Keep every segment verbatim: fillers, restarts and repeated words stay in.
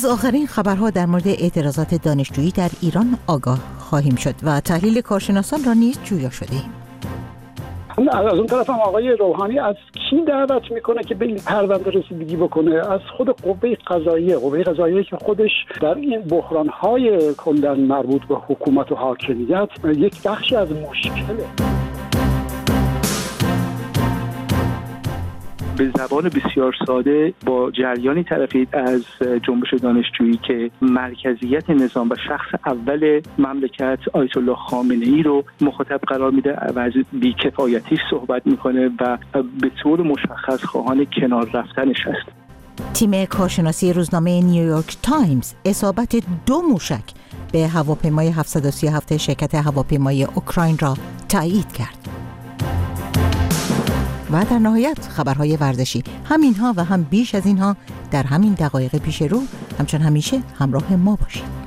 از آخرین خبرها در مورد اعتراضات دانشجویی در ایران آگاه خواهیم شد و تحلیل کارشناسان را نیز جویا شده ایم. از اون طرف هم آقای روحانی از کی دعوت میکنه که به این پرونده رسیدگی بکنه؟ از خود قوه قضاییه، قوه قضاییه که خودش در این بحران‌های کلاً مربوط به حکومت و حاکمیت یک بخشی از مشکله. به زبان بسیار ساده با جریانی طرفید از جنبش دانشجویی که مرکزیت نظام و شخص اول مملکت آیت الله خامنه‌ای رو مخاطب قرار میده و از بی‌کفایتی صحبت میکنه و به طور مشخص خواهان کنار رفتنش است. تیم کارشناسی روزنامه نیویورک تایمز اصابت دو موشک به هواپیمای هفتصد و سی و هفت شرکت هواپیمایی اوکراین را تایید کرد. و در نهایت خبرهای ورزشی، همینها و هم بیش از اینها در همین دقایق پیش رو. همچون همیشه همراه ما باشید.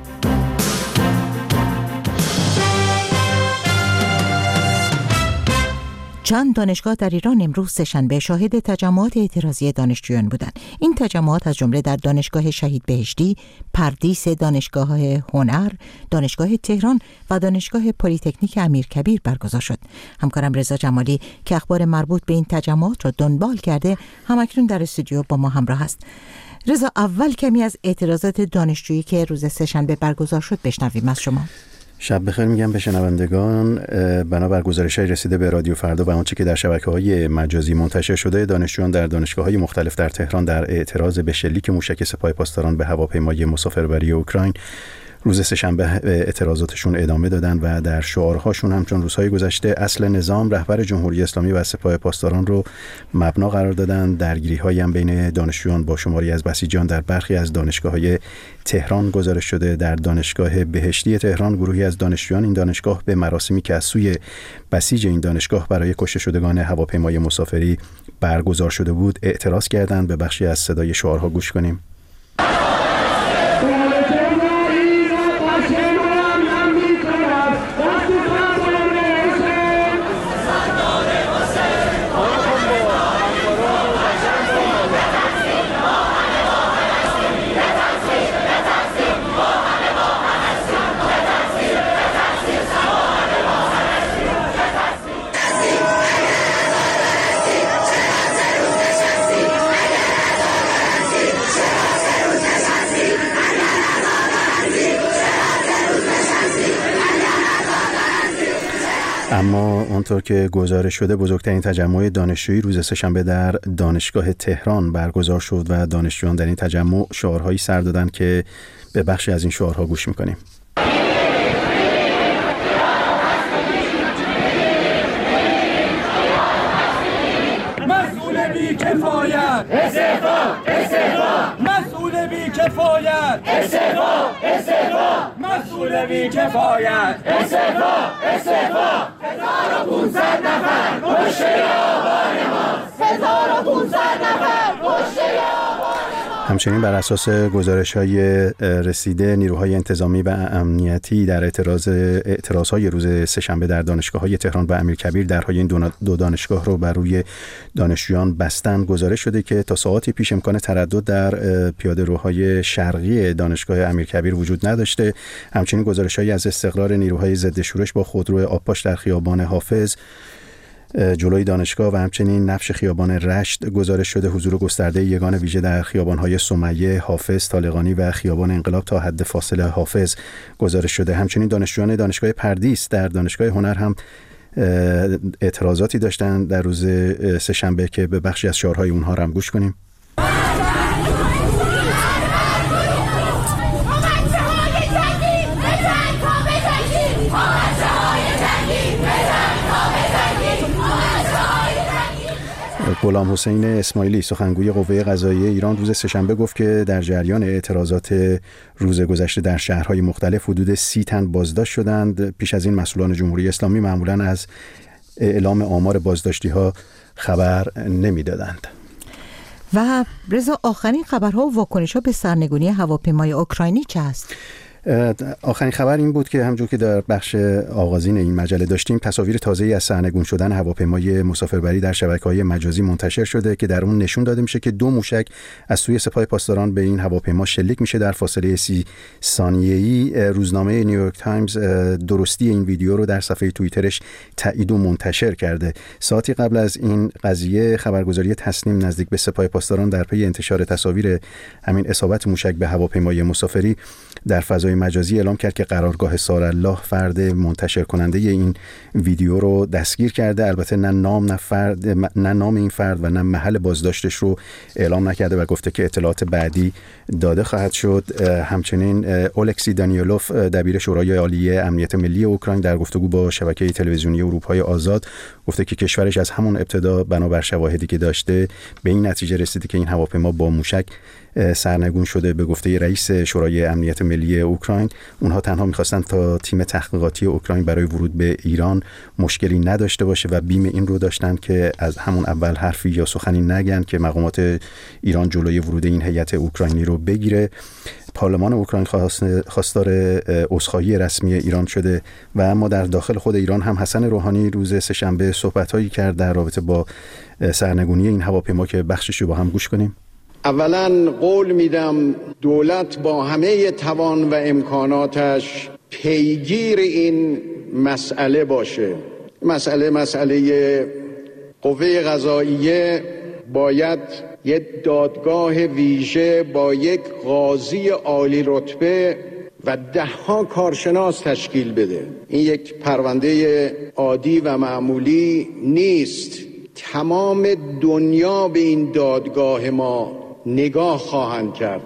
چند دانشگاه در ایران امروز سه‌شنبه شاهد تجمعات اعتراضی دانشجویان بودند. این تجمعات از جمله در دانشگاه شهید بهشتی، پردیس، دانشگاه هنر، دانشگاه تهران و دانشگاه پلی‌تکنیک امیرکبیر برگزار شد. همکارم رضا جمالی که اخبار مربوط به این تجمعات را دنبال کرده همکنون در استودیو با ما همراه است. رضا، اول کمی از اعتراضات دانشجویی که روز سه‌شنبه برگزار شد بشنویم از شما. شب بخیر میگم به شنوندگان. بنابر گزارش‌های رسیده به رادیو فردا و آنچه که در شبکه‌های مجازی منتشر شده، دانشجویان در دانشگاه‌های مختلف در تهران در اعتراض به شلیک موشک سپاه پاسداران به هواپیمای مسافربری اوکراین روز سه‌شنبه اعتراضاتشون ادامه دادن و در شعارهاشون همچون روزهای گذشته اصل نظام، رهبر جمهوری اسلامی و سپاه پاسداران رو مبنا قرار دادن. درگیری‌هایی هم بین دانشجویان با شماری از بسیجان در برخی از دانشگاه‌های تهران گزارش شده. در دانشگاه بهشتی تهران گروهی از دانشجویان این دانشگاه به مراسمی که از سوی بسیج این دانشگاه برای کشته شدگان هواپیمای مسافری برگزار شده بود اعتراض کردند. به بخشی از صدای شعارها گوش کنیم. اما اونطور که گزارش شده بزرگترین تجمع دانشجویی روز سه‌شنبه در دانشگاه تهران برگزار شد و دانشجویان در این تجمع شعارهایی سر دادند که به بخشی از این شعارها گوش می‌کنیم. مسئول بی‌کفایت استعفا، استعفا، مسئول بی‌کفایت استعفا، استعفا، مسئول بی‌کفایت استعفا، استعفا. هزار و پانصد نفر کشته آبان ماست، هزار و پانصد نفر کشته آبان. همچنین بر اساس گزارش‌های رسیده نیروهای انتظامی و امنیتی در اعتراض اعتراض‌های روز سه‌شنبه در دانشگاه‌های تهران و امیرکبیر درهای این دو دانشگاه رو بر روی دانشجویان بستند. گزارش شده که تا ساعاتی پیش امکان تردد در پیاده‌روهای شرقی دانشگاه امیرکبیر وجود نداشته. همچنین گزارش‌هایی از استقرار نیروهای ضد شورش با خودرو آبپاش در خیابان حافظ جلوی دانشگاه و همچنین نفش خیابان رشت گزارش شده. حضور گسترده یگان ویژه در خیابان‌های سمیه، حافظ، طالقانی و خیابان انقلاب تا حد فاصله حافظ گزارش شده. همچنین دانشجویان دانشگاه پردیس در دانشگاه هنر هم اعتراضاتی داشتند در روز سه‌شنبه که به بخشی از شعارهای اونها هم گوش کنیم. غلام حسین اسماعیلی سخنگوی قوه قضاییه ایران روز سه‌شنبه گفت که در جریان اعتراضات روز گذشته در شهرهای مختلف حدود سی تن بازداشت شدند. پیش از این مسئولان جمهوری اسلامی معمولاً از اعلام آمار بازداشتی‌ها خبر نمی‌دادند. و رضا آخرین خبرها و واکنش‌ها به سرنگونی هواپیمای اوکراینی چه است؟ آخرین خبر این بود که همونجور که در بخش آغازین این مجله داشتیم، تصاویر تازه‌ای از سرنگون شدن هواپیمای مسافربری در شبکه‌های مجازی منتشر شده که در اون نشون داده میشه که دو موشک از سوی سپاه پاسداران به این هواپیما شلیک میشه در فاصله سی ثانیه‌ای. روزنامه نیویورک تایمز درستی این ویدیو رو در صفحه توییترش تایید و منتشر کرده. ساعتی قبل از این قضیه خبرگزاری تسنیم نزدیک به سپاه پاسداران در پی انتشار تصاویر همین اصابت موشک به هواپیمای مسافری در فضای مجازی اعلام کرد که قرارگاه سارالله فرد منتشر کننده این ویدیو رو دستگیر کرده. البته نه نام نه فرد نه نام این فرد و نه محل بازداشتش رو اعلام نکرده و گفته که اطلاعات بعدی داده خواهد شد. همچنین اولکسی دانیلوف دبیر شورای عالی امنیت ملی اوکراین در گفتگو با شبکه تلویزیونی اروپای آزاد گفته که کشورش از همون ابتدا بنابر شواهدی که داشته به این نتیجه رسیده که این هواپیما با موشک سرنگون شده. به گفته رئیس شورای امنیت ملی اوکراین، اونها تنها می‌خواستن تا تیم تحقیقاتی اوکراین برای ورود به ایران مشکلی نداشته باشه و بیم این رو داشتن که از همون اول حرفی یا سخنی نگن که مقامات ایران جلوی ورود این هیئت اوکراینی رو بگیره. پارلمان اوکراین خواستار عذرخواهی رسمی ایران شده و اما در داخل خود ایران هم حسن روحانی روز سه‌شنبه صحبت‌هایی کرد در رابطه با سرنگونی این هواپیما که بخشش رو با هم گوش کنیم. اولا قول میدم دولت با همه توان و امکاناتش پیگیر این مسئله باشه. مسئله مسئله قوه قضاییه باید یک دادگاه ویژه با یک قاضی عالی رتبه و ده ها کارشناس تشکیل بده. این یک پرونده عادی و معمولی نیست. تمام دنیا به این دادگاه ما نگاه خواهند کرد.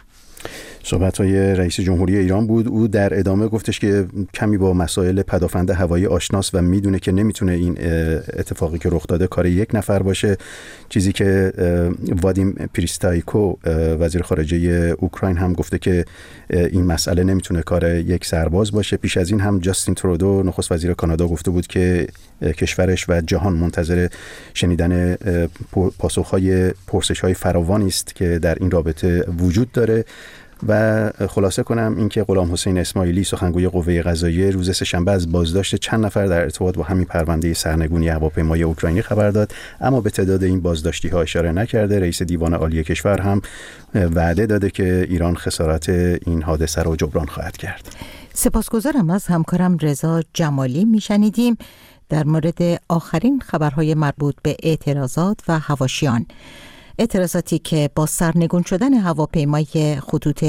صحبت‌های رئیس جمهوری ایران بود. او در ادامه گفتش که کمی با مسائل پدافند هوایی آشناست و میدونه که نمیتونه این اتفاقی که رخ داده کار یک نفر باشه، چیزی که وادیم پریستایکو وزیر خارجه اوکراین هم گفته که این مسئله نمیتونه کار یک سرباز باشه. پیش از این هم جاستین ترودو نخست وزیر کانادا گفته بود که کشورش و جهان منتظر شنیدن پاسخ‌های پرسش‌های فراوانی است که در این رابطه وجود داره. و خلاصه کنم اینکه غلام حسین اسماعیلی سخنگوی قوه قضاییه روز سه‌شنبه از بازداشت چند نفر در ارتباط با همین پرونده سرنگونی هواپیمای اوکراینی خبر داد، اما به تعداد این بازداشتی ها اشاره نکرده. رئیس دیوان عالی کشور هم وعده داده که ایران خسارات این حادثه را جبران خواهد کرد. سپاسگزارم از همکارم رضا جمالی. میشنیدیم در مورد آخرین خبرهای مربوط به اعتراضات و حواشیان، اعتراضاتی که با سرنگون شدن هواپیمای خطوط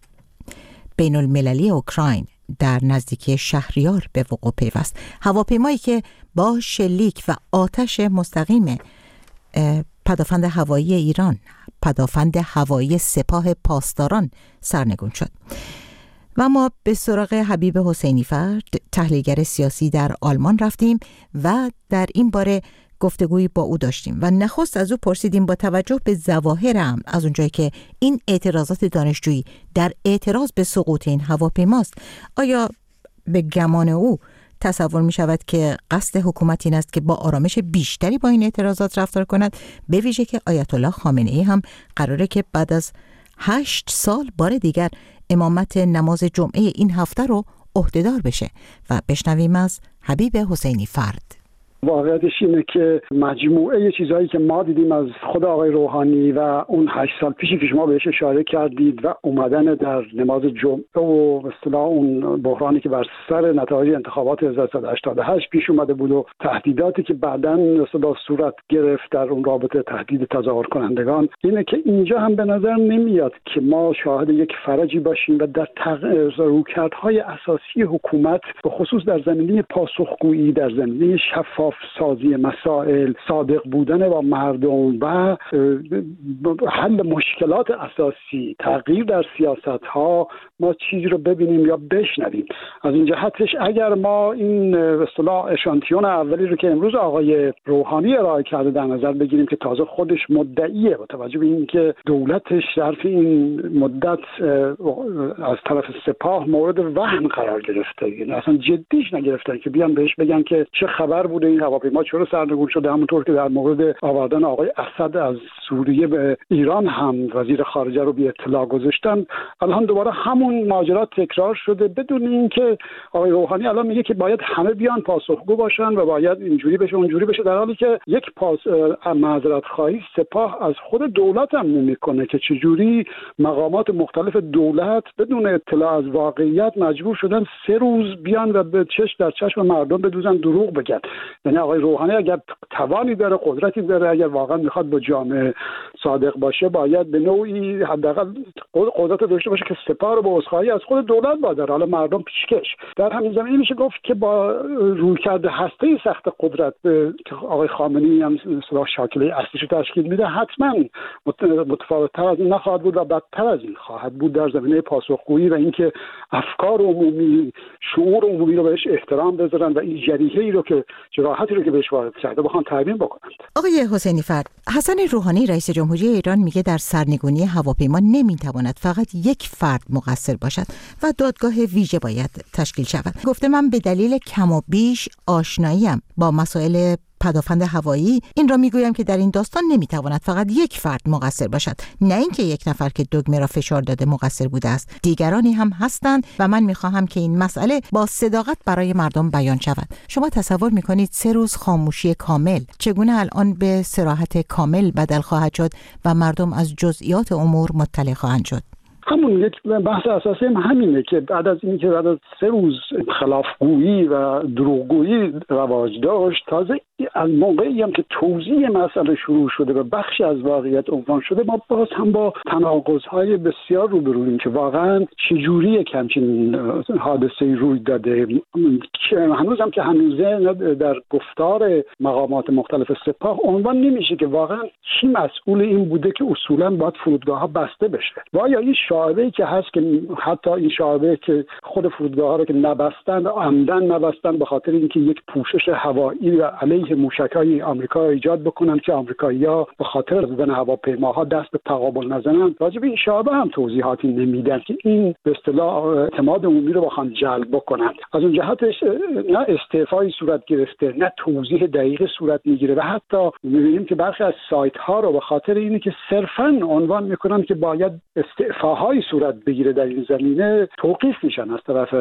بین المللی اوکراین در نزدیکی شهریار به وقوع پیوست. هواپیمایی که با شلیک و آتش مستقیم پدافند هوایی ایران، پدافند هوایی سپاه پاسداران سرنگون شد. و ما به سراغ حبیب حسینی فرد، تحلیلگر سیاسی در آلمان رفتیم و در این باره گفتگویی با او داشتیم و نخست از او پرسیدیم با توجه به ظواهر امر، از اونجایی که این اعتراضات دانشجویی در اعتراض به سقوط این هواپیماست، آیا به گمان او تصور می شود که قصد حکومت این است که با آرامش بیشتری با این اعتراضات رفتار کند، به ویژه که آیت الله خامنه ای هم قراره که بعد از هشت سال بار دیگر امامت نماز جمعه این هفته رو عهدهدار بشه؟ و بشنویم از حبیب حسینی فرد. واقعیتش اینه که مجموعه چیزهایی که ما دیدیم از خود آقای روحانی و اون هشت سال پیشی که شما بهش اشاره کردید و اومدن در نماز جمعه و به اصطلاح اون بحرانی که بر سر نتایج انتخابات هزار و سیصد و هشتاد و هشت پیش اومده بود و تهدیداتی که بعداً به اصطلاح صورت گرفت در اون رابطه، تهدید تظاهر کنندگان، اینه که اینجا هم به نظر نمیاد که ما شاهد یک فرجی باشیم و در رویکردهای اساسی حکومت به خصوص در زمینه پاسخگویی، در زمینه شفاف سازی مسائل، صادق بودن با مردم و حل مشکلات اساسی، تغییر در سیاست ها، ما چیزی رو ببینیم یا بشنویم. از این جهتش اگر ما این به اصطلاح اشانتیون اولی رو که امروز آقای روحانی ارائه کرده در نظر بگیریم که تازه خودش مدعیه با توجه به اینکه دولتش ظرف این مدت از طرف سپاه مورد وهن قرار گرفته، یعنی اصلا جدیش نگرفتن که بیان بهش بگن که چه خبر بوده، این هواپیما چرا سرنگون شده، همونطور که در مورد آوردن آقای اسد از سوریه به ایران هم وزیر خارجه رو بی اطلاع گذاشتن. الان دوباره همون ماجرا تکرار شده بدون اینکه آقای روحانی الان میگه که باید همه بیان پاسخگو باشن و باید اینجوری بشه اونجوری بشه، در حالی که یک پاس معذرت خواهی سپاه از خود دولت هم نمیکنه که چجوری مقامات مختلف دولت بدون اطلاع از واقعیت مجبور شدن سه روز بیان و به چش در چشم مردم بدوزن دروغ بگن. یعنی آقای روحانی اگر توانی داره، قدرتی داره، اگر واقعا میخواد با جامعه صادق باشه، باید به نوعی حداقل قدرت داشته باشه که سپاه رو با عذرخواهی از خود دولت باداره، حالا مردم پیشکش. در همین زمینه میشه گفت که با رویکرد هسته‌ای سخت قدرت که آقای خامنه‌ای هم اصطلاح شاکله اصلیش تشکیل میده، حتما متفاوت‌تر از این نخواهد بود و بدتر از این خواهد بود در زمینه پاسخگویی و اینکه افکار عمومی، شعور عمومی رو بهش احترام بذارن و این جریحه‌ای رو که جراحتی رو که بهش وارد کرده بخوان ترمیم بکنند. آقای حسینی فرد، حسن روحانی رئیس جمهوری ایران میگه در سرنگونی هواپیما نمیتواند فقط یک فرد مقصر باشد و دادگاه ویژه باید تشکیل شود. گفته من به دلیل کم و بیش آشناییم با مسائل پدافند هوایی این را میگویم که در این داستان نمیتواند فقط یک فرد مقصر باشد، نه اینکه یک نفر که دگمه را فشار داده مقصر بوده است. دیگرانی هم هستند و من میخواهم که این مسئله با صداقت برای مردم بیان شود. شما تصور میکنید سه روز خاموشی کامل چگونه الان به صراحت کامل بدل خواهد شد و مردم از جزئیات امور مطلع خواهند شد؟ همون یک بحث اساسی هم همینه که بعد از اینکه بعد از سه روز خلافگویی و دروغگویی رواج داشت، تازه از موقعی هم که توضیح مسئله شروع شده و بخشی از واقعیت عنوان شده، ما باز هم با تناقض‌های بسیار روبرویم که واقعا چجوری همچین حادثه‌ای روی داده. هنوز هم که هنوزه در گفتار مقامات مختلف سپاه عنوان نمیشه که واقعا کی مسئول این بوده که اصولا باید فرودگاه‌ها بسته بشه. و یا این شایعه‌ای که هست که حتی این شایعه که خود فرودگاه‌ها رو که نبستن، عمدن نبستن به خاطر اینکه یک پوشش هوایی و علیه موشک‌های آمریکا ایجاد بکنن که آمریکایی‌ها به خاطر زدن هواپیماها دست به تقابل نزنن. راجع به این شایعه هم توضیحاتی نمیدن که این به اصطلاح اعتماد عمومی رو بخوان جلب بکنن. از اون جهتش نه استعفایی صورت گرفته، نه توضیح دقیق صورت میگیره و حتی می‌بینیم که برخی از سایت‌ها رو به خاطر اینه که صرفاً عنوان میکنن که باید استعفاهای صورت بگیره در این زمینه توقیف میشن از طرف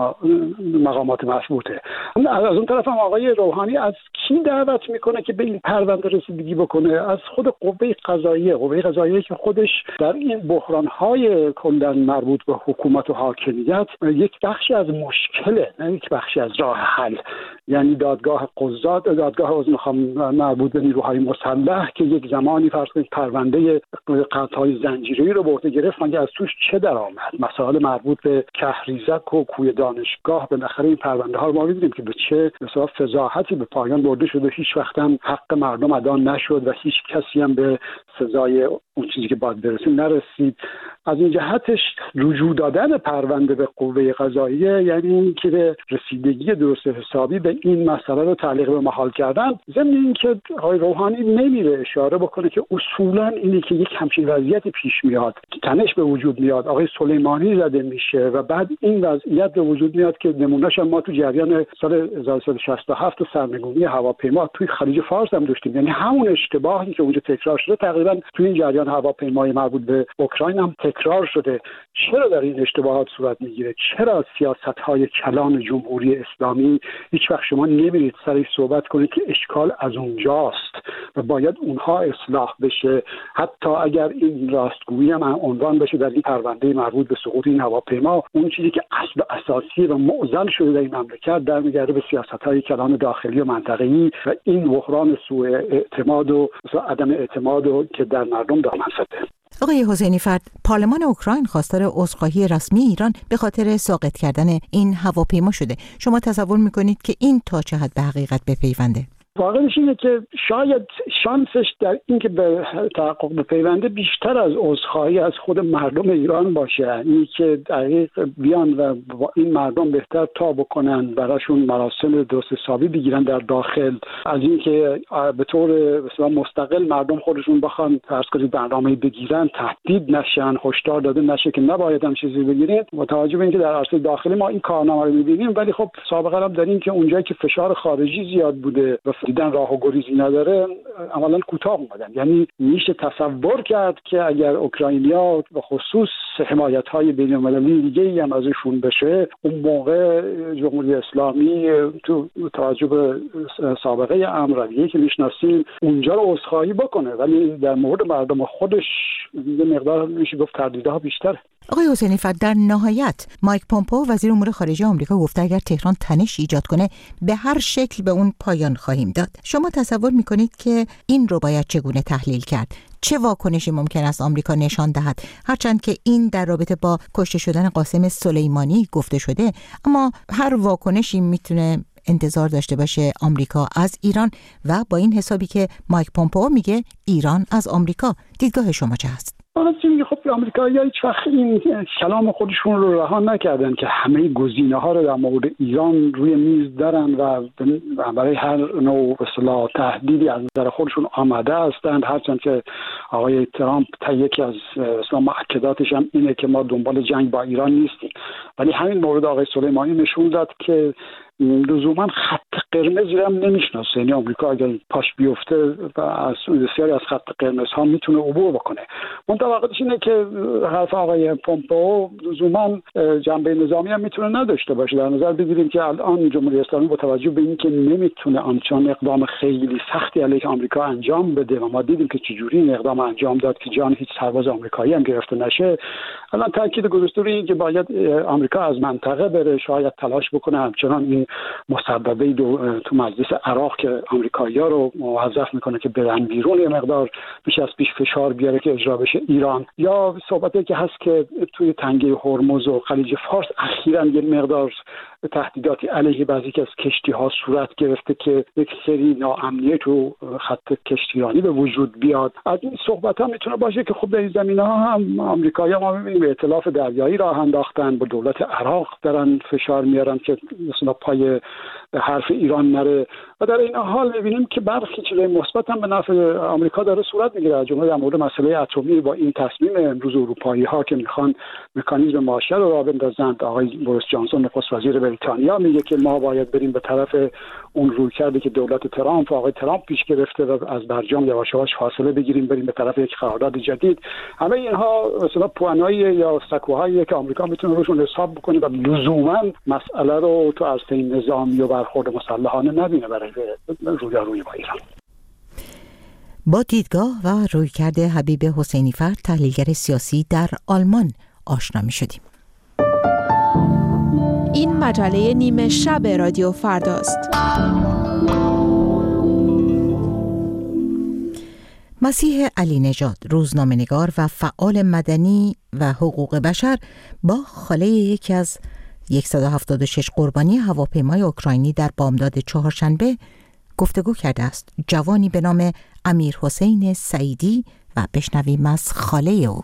مقامات مسئوله. از اون طرف هم آقای روحانی از کی دعوت میکنه که به این پرونده رسیدگی بکنه؟ از خود قوه قضاییه. قوه قضاییه که خودش در این بحران‌های کلاً مربوط به حکومت و حاکمیت یک بخشی از مشکله، نه یک بخشی از راه حل. یعنی دادگاه قضات، دادگاه عظمی مربوط به نیروهای مسلح که یک زمانی فرض کنید پرونده قتل‌های زنجیره‌ای رو برده گرفت، مگه از توش چه درآمد؟ مسائل مربوط به کهریزک و کوی دانشگاه، بالاخره این پرونده ها رو ما می‌بینیم که به چه مثلا فضاحتی به پایان برده شده. هیچ وقت هم حق مردم ادا نشد و هیچ کسی هم به سزای اون چیزی که باید برسه نرسید. از این جهتش رجوع دادن پرونده به قوه قضاییه یعنی اینکه رسیدگی درست حسابی به این مسئله رو تعلیق به محال کردن. ضمن اینکه آقای روحانی نمیره اشاره بکنه که اصولا اینی که یک همچین وضعیتی پیش میاد، تنش به وجود میاد، آقای سلیمانی زده میشه و بعد این وضعیت به وجود میاد که نمونهش ما تو جریان سال هزار و سیصد و شصت و هفت سرنگونی هواپیما توی خلیج فارس هم داشتیم. یعنی همون اشتباهی که اونجا تکرار شده تقریبا توی این جریان هواپیمای مربوط به اوکراین هم تکرار شده. چرا در این اشتباهات صورت میگیره؟ چرا سیاست‌های کلان جمهوری اسلامی هیچ وقت شما نمیرید سرش صحبت کنید که اشکال از اونجاست و باید اونها اصلاح بشه؟ حتی اگر این راستگویی هم عنوان بشه در این پرونده مربوط به سقوط این هواپیما، اون چیزی که اصل اساسی و معضل شده در این مملکت در میگرده به سیاست‌های کلان داخلی و منطقه‌ای و این بحران سوء اعتماد و عدم اعتماد و که در مردم دامن زده. آقای حسینی فرد، پارلمان اوکراین خواستار عذرخواهی رسمی ایران به خاطر ساقط کردن این هواپیما شده. شما تصور میکنید که این تا چه حد به حقیقت بپیونده؟ واقعش اینه که شاید شانسش در اینکه به تحقق بپیونده بیشتر از عذرخواهی از خود مردم ایران باشه، این که دقیق بیان و این مردم بهتر تا بکنن، براشون مراسم درست حسابی بگیرن در داخل، از اینکه به طور مثلا مستقل مردم خودشون بخوان فرض کنید برنامه بگیرن، تهدید نشن، هشدار داده نشه که نباید هم چیزی بگیرید. متوجه به اینکه در عرصه داخلی ما این کارنامه رو می‌بینیم، ولی خب سابقه هم داریم که اونجایی که فشار خارجی زیاد بوده و دیدن راه و گریزی نداره عملاً کوتاه اومدن. یعنی میشه تصور کرد که اگر اوکراینیا به خصوص حمایت‌های بین‌المللی دیگه‌ای هم ازشون بشه، اون موقع جمهوری اسلامی تو توجه به سابقه امرویه که میشناسیم اونجا رو عذرخواهی بکنه، ولی در مورد مردم خودش یه مقدار میشه گفت تردیدها بیشتره. آقای حسینی فر، در نهایت مایک پومپئو وزیر امور خارجه آمریکا گفته اگر تهران تنش ایجاد کنه به هر شکل به اون پایان خواهیم داد. شما تصور میکنید که این رو باید چگونه تحلیل کرد؟ چه واکنشی ممکن است آمریکا نشان دهد؟ هرچند که این در رابطه با کشته شدن قاسم سلیمانی گفته شده، اما هر واکنشی میتونه انتظار داشته باشه آمریکا از ایران، و با این حسابی که مایک پومپئو میگه ایران از آمریکا، دیدگاه شما چه هست؟ آنچه خب آمریکایی‌ها هیچ وقت این کلام خودشون رو رها نکردن که همه گزینه‌ها رو در مورد ایران روی میز دارن و برای هر نوع اصطلاح تهدیدی از نظر خودشون آماده هستند. هرچند که آقای ترامپ تا یکی از اصطلاح مؤکداتش هم اینه که ما دنبال جنگ با ایران نیستیم، ولی همین مورد آقای سلیمانی نشون داد که لزوما خط قرمزی هم نمیشناسه. یعنی آمریکا اگر پاش بیفته و از بسیاری از خط قرمز ها میتونه عبور بکنه. منتها واقعیت اینه که حرف آقای پومپئو لزوما جنبه نظامی هم میتونه نداشته باشه. در نظر بگیریم که الان جمهوری اسلامی با توجه به اینکه نمیتونه آنچنان اقدام خیلی سختی علیه آمریکا انجام بده و ما دیدیم که چجوری این اقدام انجام داد که جان هیچ سرباز آمریکایی هم گرفته نشه، الان تاکید گذاشته روی اینکه باید آمریکا از منطقه بره، شاید تلاش بکنه همچنان این مسببه تو مجلس عراق که آمریکایی‌ها رو موظف میکنه که برن بیرون، یه مقدار بیش از پیش فشار بیاره که اجرا بشه ایران، یا صحبتی که هست که توی تنگه هرمز و خلیج فارس اخیراً یه مقدار تهدیداتی علیه بعضی از کشتی‌ها صورت گرفته که یک سری ناامنیت تو خط کشتیرانی به وجود بیاد. از این صحبت‌ها میتونه باشه که خب در این زمینه‌ها هم آمریکایی‌ها ما می‌بینیم به ائتلاف دریایی راه انداختن، با دولت عراق دارن فشار میارن که مثلا پای حرف ایران نره، و در این حال می‌بینیم که برخی چیزای مثبت هم به نفع آمریکا داره صورت میگیره. از جمله در مورد مسئله اتمی با این تصمیم امروز اروپایی‌ها که میخوان مکانیزم مارشال رو راه بندازند، آقای بوریس جانسون نخست وزیر بریتانیا میگه که ما باید بریم به طرف اون رویکردی که دولت ترامپ و آقای ترامپ پیش گرفته و از برجام یواش یواش فاصله بگیریم، بریم به طرف یک قرارداد جدید. همه اینها مثلا پوانایی یا سکوهایی که آمریکا میتونه روشون حساب بکنه و لزوما مسئله رو تو عرصه نظامی و برخورد مسلحانه نبینه برای رویارویی با ایران. با دیدگاه و رویکرد حبیب حسینی فر، تحلیلگر سیاسی در آلمان، آشنا می‌شدیم. این مجله نیمه شب رادیو فرداست. مسیح علی نژاد، روزنامه‌نگار و فعال مدنی و حقوق بشر، با خاله یکی از صد و هفتاد و شش قربانی هواپیمای اوکراینی در بامداد چهارشنبه گفتگو کرده است. جوانی به نام امیر حسین سعیدی، و بشنویم از خاله او.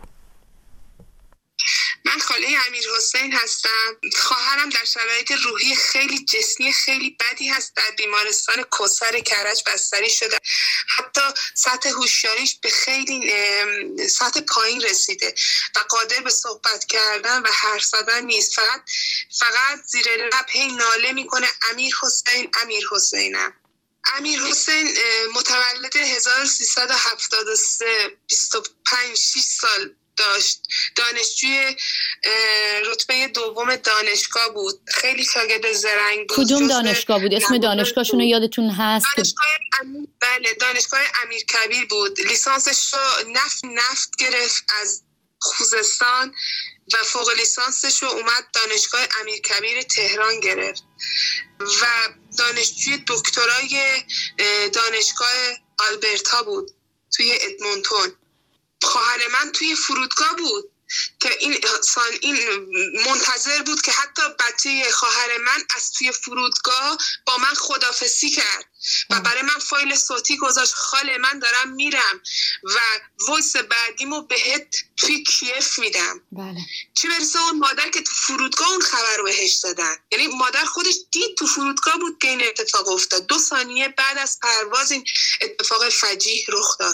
من خاله امیر حسین هستم. خواهرم در شرایط روحی خیلی جسمی خیلی بدی هست، در بیمارستان کوثر کرج بستری شده. حتی سطح هوشیاریش به خیلی سطح پایین رسیده و قادر به صحبت کردن و حرف زدن نیست. فقط فقط زیر لب هی ناله میکنه امیر حسین امیر حسینم. امیر حسین متولد هزار و سیصد و هفتاد و سه، بیست و پنج شش سال داشت. دانشجوی رتبه دوم دانشگاه بود. خیلی شاگرد زرنگ بود. کدوم دانشگاه بود؟ اسم دانشگاهشون رو یادتون هست؟ دانشگاه امیر... بله دانشگاه امیرکبیر بود. لیسانسش رو نفت نفت گرفت از خوزستان و فوق لیسانسش رو اومد دانشگاه امیرکبیر تهران گرفت و دانشجوی دکترای دانشگاه آلبرتا بود توی ادمونتون. خواهر من توی فرودگاه بود که این این منتظر بود که حتی بچه خواهر من از توی فرودگاه با من خدافظی کرد و برای من فایل صوتی گذاشت: خاله من دارم میرم و وایس بعدیمو بهت توی کیف میدم. بله. چه برسه اون مادر که تو فرودگاه اون خبر رو بهش دادن. یعنی مادر خودش دید تو فرودگاه بود که این اتفاق افتاد. دو ثانیه بعد از پرواز این اتفاق فجیع رخ داد.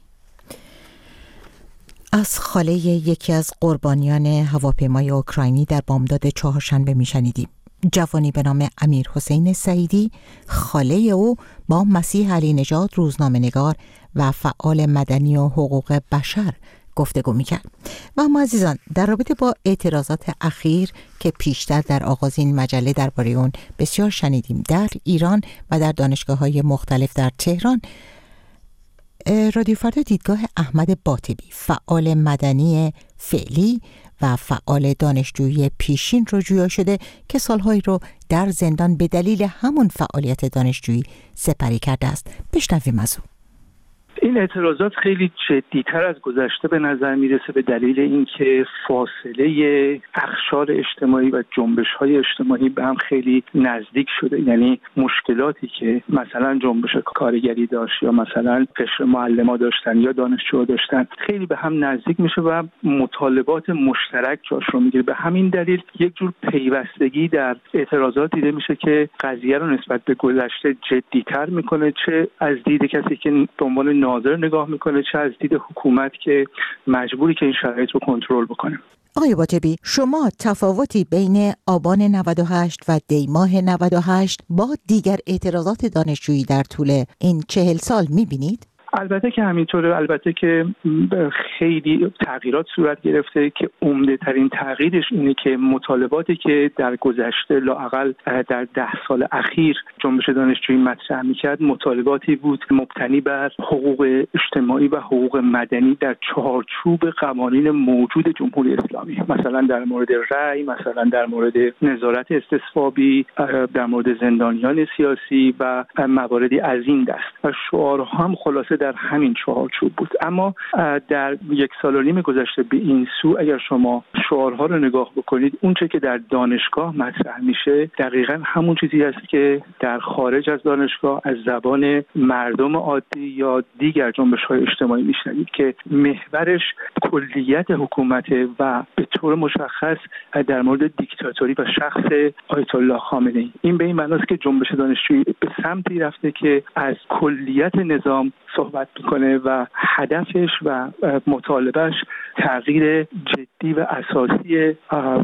از خاله یکی از قربانیان هواپیمای اوکراینی در بامداد چهارشنبه میشنیدیم. جوانی به نام امیر حسین سعیدی، خاله او با مسیح علی نژاد روزنامه‌نگار و فعال مدنی و حقوق بشر گفتگو میکرد. و اما عزیزان، در رابطه با اعتراضات اخیر که پیشتر در آغاز این مجله درباره اون بسیار شنیدیم در ایران و در دانشگاه‌های مختلف در تهران، رادیو فردا دیدگاه احمد باطبی، فعال مدنی فعلی و فعال دانشجویی پیشین رو جویا شده که سالهایی رو در زندان به دلیل همون فعالیت دانشجویی سپری کرده است. بشنویم از او. این اعتراضات خیلی جدی‌تر از گذشته به نظر میرسه به دلیل اینکه فاصله اقشار اجتماعی و جنبش‌های اجتماعی به هم خیلی نزدیک شده. یعنی مشکلاتی که مثلا جنبش کارگری داشت یا مثلا قشر معلما داشتن یا دانشجوها داشتن خیلی به هم نزدیک میشه و مطالبات مشترک جاش رو میگیره. به همین دلیل یک جور پیوستگی در اعتراضات دیده میشه که قضیه رو نسبت به گذشته جدی‌تر میکنه، چه از دید کسی که به عنوان ناظر نگاه میکنه چه از دید حکومت که مجبوری که این شرایط رو کنترل بکنه. آقای باطبی، شما تفاوتی بین آبان نود و هشت و دیماه نود و هشت با دیگر اعتراضات دانشجویی در طول این چهل سال میبینید؟ البته که همینطوره. البته که خیلی تغییرات صورت گرفته که عمده ترین تغییرش اینه که مطالباتی که در گذشته لااقل در ده سال اخیر جنبش دانشجویی مطرح می‌کرد مطالباتی بود مبتنی بر حقوق اجتماعی و حقوق مدنی در چارچوب قوانین موجود جمهوری اسلامی، مثلا در مورد رأی، مثلا در مورد نظارت استصوابی، در مورد زندانیان سیاسی و مواردی از این دست و شعارها هم خلاصه در همین چارچوب بود. اما در یک سال و نیم گذشته به این سو اگر شما شعارها رو نگاه بکنید، اون چه که در دانشگاه مطرح میشه دقیقاً همون چیزی است که در خارج از دانشگاه از زبان مردم عادی یا دیگر جنبش‌های اجتماعی میشنوید که محورش کلیت حکومت و به طور مشخص در مورد دیکتاتوری و شخص آیت الله خامنه‌ای. این به این معنی است که جنبش دانشجویی به سمتی رفته که از کلیت نظام صحبت میکنه و هدفش و مطالبهش تغییر جدی و اساسی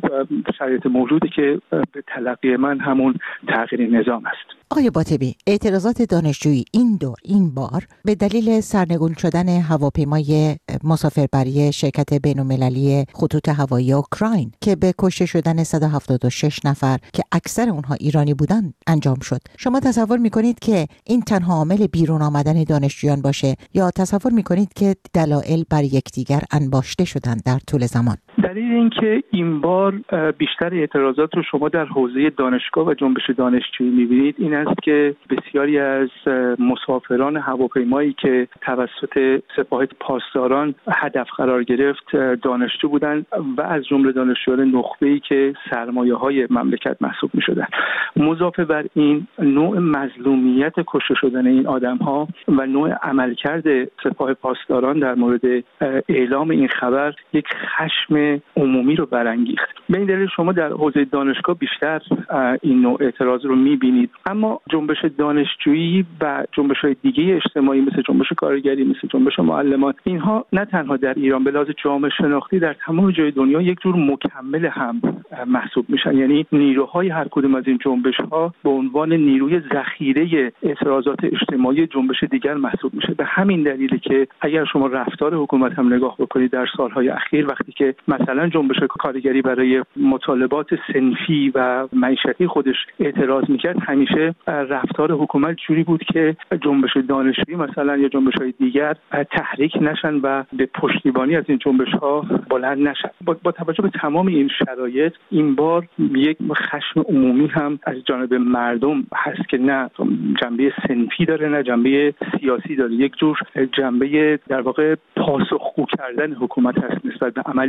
شرایط موجودی که به تلقی من همون تغییر نظام است. آقای باطبی، اعتراضات دانشجویی این دور این بار به دلیل سرنگون شدن هواپیمای مسافربری شرکت بین‌المللی خطوط هوایی اوکراین که به کشته شدن صد و هفتاد و شش نفر که اکثر اونها ایرانی بودند انجام شد. شما تصور میکنید که این تنها عامل بیرون آمدن دانشجویان باشه یا تصور میکنید که دلایل بر یکدیگر انباشته شدند در طول زمان؟ دلیل اینکه این بار بیشتر اعتراضات رو شما در حوزه دانشگاه و جنبش دانشجویی می‌بینید این است که بسیاری از مسافران هواپیمایی که توسط سپاه پاسداران هدف قرار گرفت دانشجو بودند و از جمله دانشجویان نخبه‌ای که سرمایه‌های مملکت محسوب می‌شدند. مضافه بر این نوع مظلومیت کشته شدن این آدم‌ها و نوع عملکرد سپاه پاسداران در مورد اعلام این خبر یک خشم عمومی رو برانگیخت. به این دلیل شما در حوزه دانشگاه بیشتر این نوع اعتراض رو می‌بینید. اما جنبش دانشجویی و جنبش‌های دیگه اجتماعی مثل جنبش کارگری، مثل جنبش معلمان، اینها نه تنها در ایران به لحاظ جامعه شناختی در تمام جای دنیا یک جور مکمل هم محسوب میشن. یعنی نیروهای هر کدوم از این جنبش‌ها به عنوان نیروی ذخیره اعتراضات اجتماعی جنبش دیگر محسوب میشه. به همین دلیله که اگر شما رفتار حکومت هم نگاه بکنید در سالهای اخیر، وقتی که مثلا جنبش کارگری برای مطالبات صنفی و معیشتی خودش اعتراض میکرد، همیشه رفتار حکومت جوری بود که جنبش دانشجویی مثلا یا جنبش‌های دیگر تحریک نشن و به پشتیبانی از این جنبش‌ها بلند نشن. با, با توجه به تمام این شرایط این بار یک خشم عمومی هم از جانب مردم هست که نه جنبه صنفی داره نه جنبه سیاسی داره، یک جور جنبه در واقع پاسخگو کردن حکومت هست نسبت به عملی که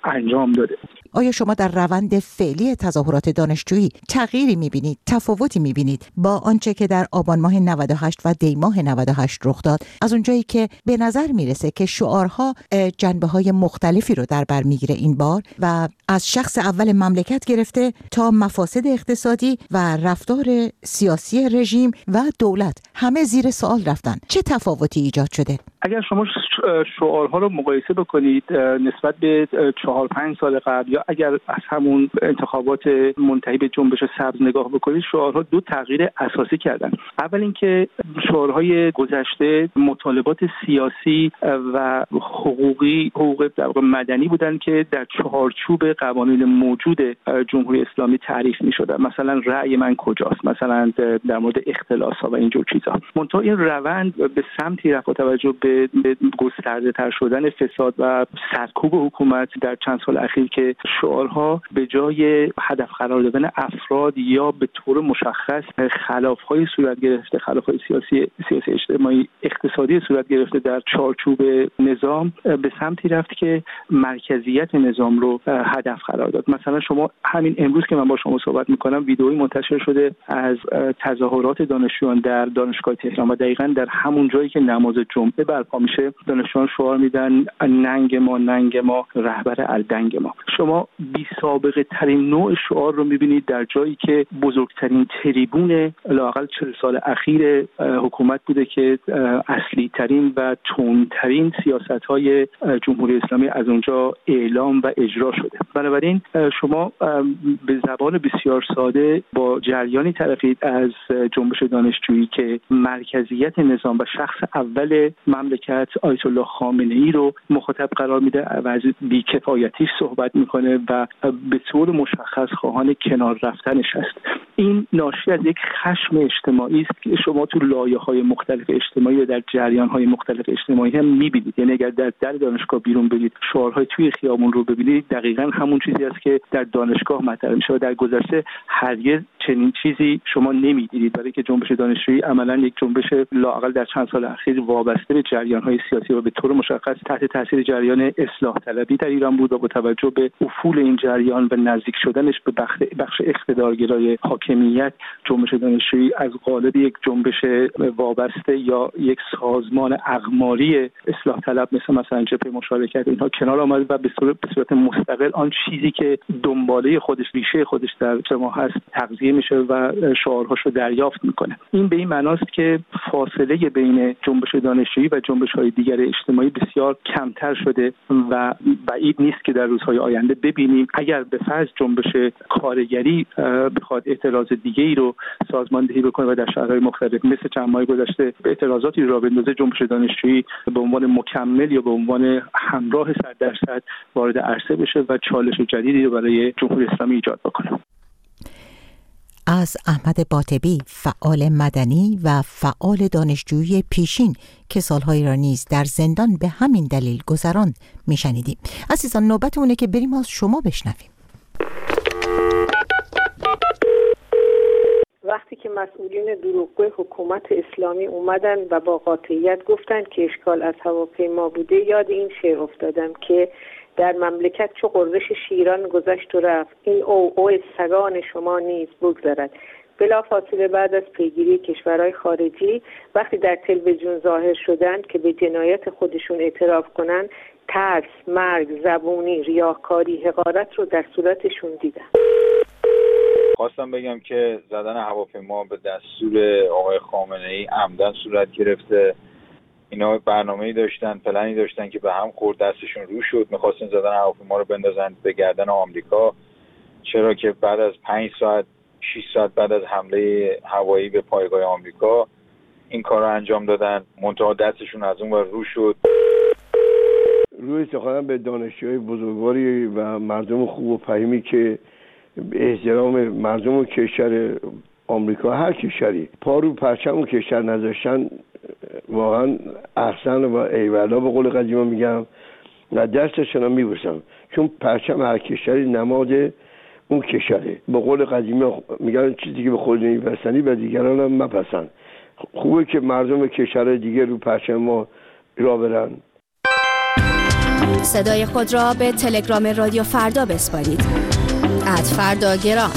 انجام داده. آیا شما در روند فعلی تظاهرات دانشجویی تغییری می‌بینید، تفاوتی می‌بینید با آنچه که در آبان ماه نود و هشت و دی ماه نود و هشت رخ داد، از اونجایی که به نظر میرسه که شعارها جنبه‌های مختلفی رو در بر میگیره این بار و از شخص اول مملکت گرفته تا مفاسد اقتصادی و رفتار سیاسی رژیم و دولت همه زیر سوال رفتن؟ چه تفاوتی ایجاد شده؟ اگر شما شعارها رو مقایسه بکنید نسبت به چهار پنج سال قبل یا اگر از همون انتخابات منتهی به جنبش سبز نگاه بکنید، شعارها دو تغییر اساسی کردن. اول اینکه شعارهای گذشته مطالبات سیاسی و حقوقی، حقوق در واقع مدنی بودن که در چارچوب قوانین موجود جمهوری اسلامی تعریف می‌شدن. مثلا رأی من کجاست، مثلا در مورد اختلاس‌ها و اینجور چیزا. منتها این روند به سمتی رفت با توجه به گسترده تر شدن فساد و سرکوب حکومت در چند سال اخیر که شعارها به جای هدف قرار دادن افراد یا به طور مشخص خلاف‌های صورت گرفته، خلاف‌های سیاسی سیاسی اجتماعی اقتصادی صورت گرفته در چارچوب نظام، به سمتی رفت که مرکزیت نظام رو هدف قرار داد. مثلا شما همین امروز که من با شما صحبت می‌کنم ویدئویی منتشر شده از تظاهرات دانشجویان در دانشگاه تهران و دقیقاً در همون جایی که نماز جمعه برپا میشه دانشجویان شعار میدن ننگ ما ننگ ما رهبر الدنگ ما. شما بی سابقه ترین نوع شعار رو میبینید در جایی که بزرگترین تریبون لااقل چهل سال اخیر حکومت بوده که اصلی ترین و تندترین سیاست‌های جمهوری اسلامی از اونجا اعلام و اجرا شده. بنابراین شما به زبان بسیار ساده با جریانی طرفید از جنبش دانشجویی که مرکزیت نظام و شخص اول مملکت آیت الله خامنه‌ای رو مخاطب قرار میده و از بی‌کفایتیش صحبت میکنه و به طور مشخص خواهان کنار رفتنش است. این ناشی از یک خشم اجتماعی است که شما تو لایه‌های مختلف اجتماعی و در جریان‌های مختلف اجتماعی هم می‌بینید. یعنی اگر در در دانشگاه بیرون برید شعارهای توی خیابون رو ببینید دقیقاً همون چیزی است که در دانشگاه مطرح میشه و در گذشته هرگز چنین چیزی شما نمی‌دیدید، برای که جنبش دانشجویی عملاً یک جنبش لااقل در چند سال اخیر وابسته به جریان‌های سیاسی و به طور مشخص تحت تاثیر جریان اصلاح طلبی در ایران بود و با توجه به افول این جریان و نزدیک شدنش به بخش بخش اقتدارگرای حاکمیت، جنبش دانشجویی از قالب یک جنبش وابسته یا یک سازمان اقماری اصلاح طلب مثل مثلا جبهه مشارکت اینها کنار آمد و به صورت به صورت مستقل آن چیزی که دنباله خودش ریشه خودش در جامعه هست تغذیه میشه و شعارهاش رو دریافت میکنه. این به این معناست که فاصله بین جنبش دانشجویی و جنبش‌های دیگر اجتماعی بسیار کمتر شده و بعید نیست که در روزهای آینده ببینیم اگر به فرض جنبش کارگری بخواد اعتراض دیگه‌ای رو سازماندهی بکنه و در شهرهای مختلف مثل چند ماه گذشته اعتراضاتی را بندازه، جنبش دانشجویی به عنوان مکمل یا به عنوان همراه صد درصد وارد عرصه بشه و چالش جدیدی رو برای جمهوری اسلامی ایجاد بکنه. از احمد باطبی، فعال مدنی و فعال دانشجویی پیشین که سالهایی را نیز در زندان به همین دلیل گذران میشنیدیم. عزیزان نوبت اونه که بریم از شما بشنویم. وقتی که مسئولین دروغگو حکومت اسلامی اومدن و با قاطعیت گفتن که اشکال از هواپیما بوده، یاد این شعر افتادم که در مملکت چو قررش شیران گذشت و رفت، این او او سگان شما نیز بگذرد. بلا فاصله بعد از پیگیری کشورهای خارجی وقتی در تلویزیون ظاهر شدند که به جنایت خودشون اعتراف کنن، ترس، مرگ، زبونی، ریاکاری، حقارت رو در صورتشون دیدن. خواستم بگم که زدن هواپیما به دستور آقای خامنه‌ای عمدن صورت گرفته. اینا برنامه‌ای داشتن، پلنی داشتن که به هم خورد، دستشون رو شد، می‌خواستن زدن هواپیما رو بندازن به گردن آمریکا. چرا که بعد از پنج ساعت شش ساعت بعد از حمله هوایی به پایگاه آمریکا این کار رو انجام دادن، منتها دستشون از اون ور رو شد. روی سخنم به دانشجوی بزرگواری و مردم خوب و فهمی که به احترام مردم و کشور آمریکا، هر کشوری پا رو پرچم و کشور نذاشتن، واقعا احسن و ایوالا به قول قدیما میگم و دستشون رو میبوسم، چون پرچم هر کشوری نماد اون کشوره. به قول قدیما میگن چیزی که به خود نمیپسندی به دیگران هم مپسند. خوبه که مردم کشور دیگه رو پرچم ما را برن. صدای خود را به تلگرام رادیو فردا بسپارید. ات فردا گرام.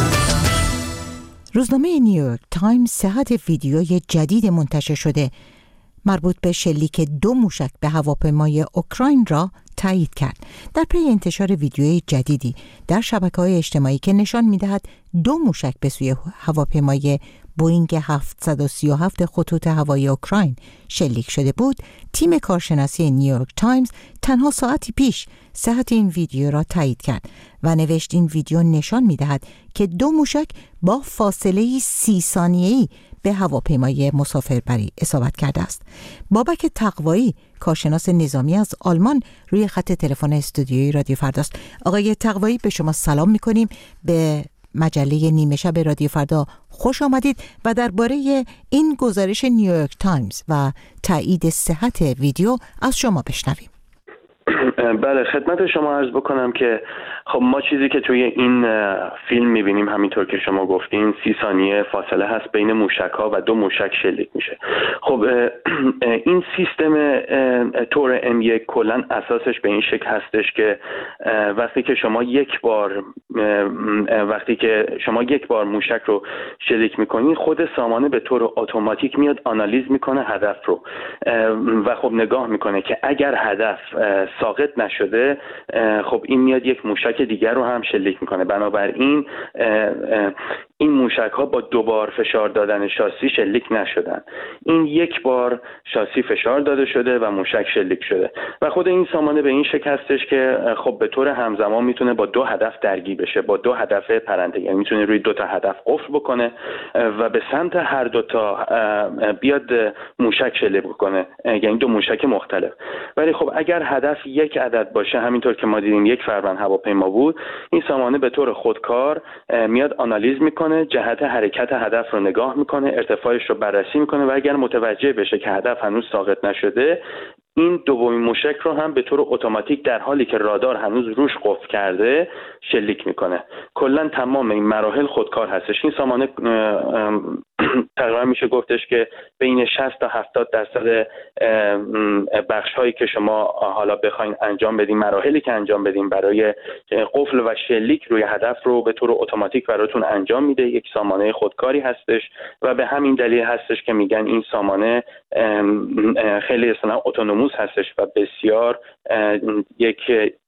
روزنامه نیویورک تایمز صحت ویدیوی جدید منتشر شده مربوط به شلیک دو موشک به هواپیمای اوکراین را تایید کرد. در پی انتشار ویدیوی جدیدی در شبکه‌های اجتماعی که نشان می‌دهد دو موشک به سوی هواپیمای بوئینگ هفتصد و سی و هفت خطوط هوایی اوکراین شلیک شده بود، تیم کارشناسی نیویورک تایمز تنها ساعتی پیش صحت این ویدیو را تایید کرد و نوشت این ویدیو نشان می‌دهد که دو موشک با فاصله سی ثانیه‌ای به هواپیمای مسافربری اصابت کرده است. بابک تقوایی، کارشناس نظامی از آلمان، روی خط تلفن استودیوی رادیو فرداست. آقای تقوایی، به شما سلام می‌کنیم. به مجله نیمه شب رادیو فردا خوش آمدید و درباره این گزارش نیویورک تایمز و تایید صحت ویدیو از شما بشنویم. بله، خدمت شما عرض بکنم که خب ما چیزی که توی این فیلم میبینیم همینطور که شما گفتین سی ثانیه فاصله هست بین موشک ها و دو موشک شلیک میشه. خب این سیستم تور ام یک کلا اساسش به این شکل هستش که وقتی که شما یک بار وقتی که شما یک بار موشک رو شلیک میکنین، خود سامانه به طور اتوماتیک میاد آنالیز میکنه هدف رو و خب نگاه میکنه که اگر هدف ساقط نشده، خب این میاد یک موشک دیگر رو هم شلیک میکنه. بنابراین این موشک ها با دوبار فشار دادن شاسی شلیک نشدن. این یک بار شاسی فشار داده شده و موشک شلیک شده و خود این سامانه به این شکل هستش که خب به طور همزمان میتونه با دو هدف درگیر بشه، با دو هدف پرنده، یعنی میتونه روی دو تا هدف قفل بکنه و به سمت هر دو تا بیاد موشک شلیک بکنه، یعنی دو موشک مختلف. ولی خب اگر هدف یک عدد باشه، همینطور که ما دیدیم یک فروند هواپیما بود، این سامانه به طور خودکار میاد آنالیز میکنه، جهت حرکت هدف رو نگاه میکنه، ارتفاعش رو بررسی میکنه و اگر متوجه بشه که هدف هنوز ساقط نشده، این دومین موشک رو هم به طور اتوماتیک در حالی که رادار هنوز روش قفل کرده شلیک میکنه. کلا تمام این مراحل خودکار هستش. این سامانه تقریبا میشه گفتش که بین شصت تا هفتاد درصد بخش هایی که شما حالا بخواین انجام بدین، مراحلی که انجام بدین برای قفل و شلیک روی هدف رو به طور اتوماتیک براتون انجام میده. یک سامانه خودکاری هستش و به همین دلیل هستش که میگن این سامانه خیلی اصلا اتونوموس هستش و بسیار یک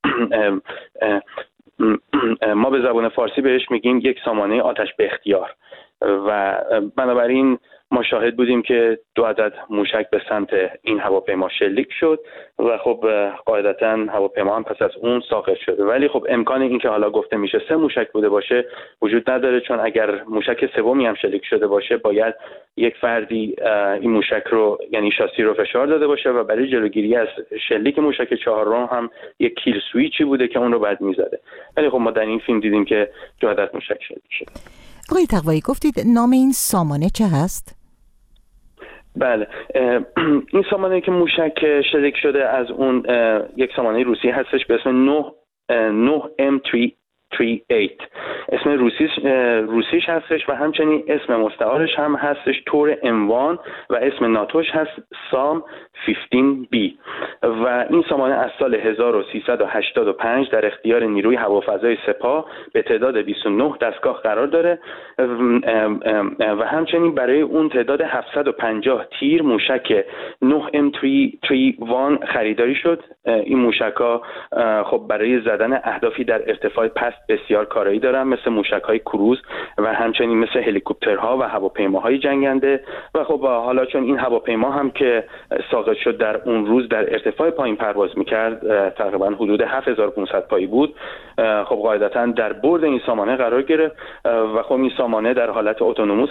ما به زبان فارسی بهش میگیم یک سامانه آتش به اختیار و بنابراین ما شاهد بودیم که دو عدد موشک به سمت این هواپیما شلیک شد و خب قاعدتاً هواپیما هم پس از اون ساقط شده. ولی خب امکان این که حالا گفته میشه سه موشک بوده باشه وجود نداره، چون اگر موشک سومی هم شلیک شده باشه باید یک فردی این موشک رو، یعنی شاسی رو فشار داده باشه و برای جلوگیری از شلیک موشک چهارم هم یک کیل سویچی بوده که اون رو بعد میزده. ولی خب ما در این فیلم دیدیم که دو عدد موشک شلیک شد. آقای تقوایی، گفتید نام این سامانه چه هست؟ بله، این سامانه که موشک شلیک شده از اون یک سامانه روسی هستش به اسم نه ام سیصد و سی و هشت. اسم روسیش روسیش هستش و همچنین اسم مستعارش هم هستش تور ام وان و اسم ناتوش هست سام پانزده بی و این سامانه از سال هزار و سیصد و هشتاد و پنج در اختیار نیروی هوافضای سپاه به تعداد بیست و نه دستگاه قرار داره و همچنین برای اون تعداد هفتصد و پنجاه تیر موشک نه ام سیصد و سی و یک خریداری شد. این موشک‌ها خب برای زدن اهدافی در ارتفاع پست بسیار کارایی دارن، مثل موشک‌های کروز و همچنین مثل هلیکوپترها و هواپیماهای جنگنده و خب حالا چون این هواپیما هم که ساقط شد در اون روز در ارتفاع پایین پرواز می‌کرد، تقریبا حدود هفت هزار و پانصد پایی بود، خب قاعدتاً در برد این سامانه قرار گرفت و خب این سامانه در حالت اتونوموس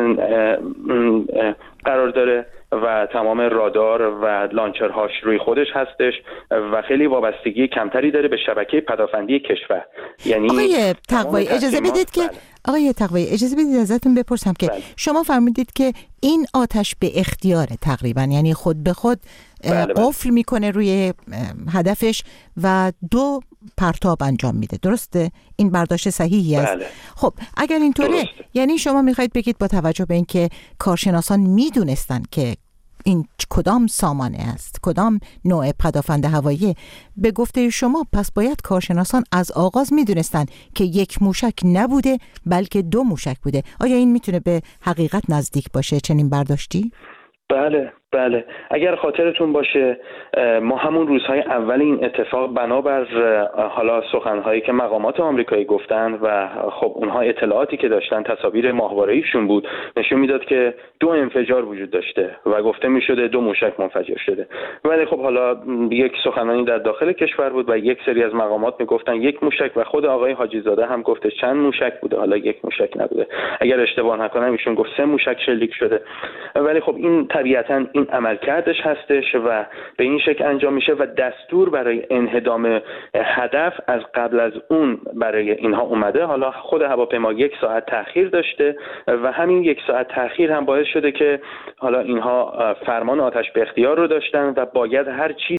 قرار داره و تمام رادار و لانچرهاش روی خودش هستش و خیلی وابستگی کمتری داره به شبکه پدافندی کشور. یعنی آقای تقوایی اجازه بدید که بله. آقای تقوایی اجازه بدید ازتون بپرسم که بله. شما فرمودید که این آتش به اختیار تقریبا، یعنی خود به خود بله بله. قفل میکنه روی هدفش و دو پرتاب انجام میده، درسته؟ این برداشت صحیحی است؟ بله. خب اگر اینطوره درسته. یعنی شما میخواید بگید با توجه به اینکه کارشناسان میدونستن که این کدام سامانه است، کدام نوع پدافند هوایی؟ به گفته شما پس باید کارشناسان از آغاز میدونستن که یک موشک نبوده بلکه دو موشک بوده. آیا این میتونه به حقیقت نزدیک باشه چنین برداشتی؟ بله بله اگر خاطرتون باشه ما همون روزهای اول این اتفاق بنابر حالا سخنهایی که مقامات آمریکایی گفتن و خب اونها اطلاعاتی که داشتن تصاویر ماهواره‌ایشون بود نشون میداد که دو انفجار وجود داشته و گفته میشده دو موشک منفجر شده. ولی خب حالا یک سخنرانی در داخل کشور بود و یک سری از مقامات میگفتن یک موشک و خود آقای حاجی زاده هم گفته چند موشک بوده، حالا یک موشک نبوده. اگر اشتباه نکنم ایشون گفت سه موشک شلیک شده. ولی خب این طبیعتاً این عملکردش هستش و به این شکل انجام میشه و دستور برای انهدام هدف از قبل از اون برای اینها اومده. حالا خود هواپیما یک ساعت تأخیر داشته و همین یک ساعت تأخیر هم باعث شده که حالا اینها فرمان آتش به اختیار رو داشتن و باید هر چیز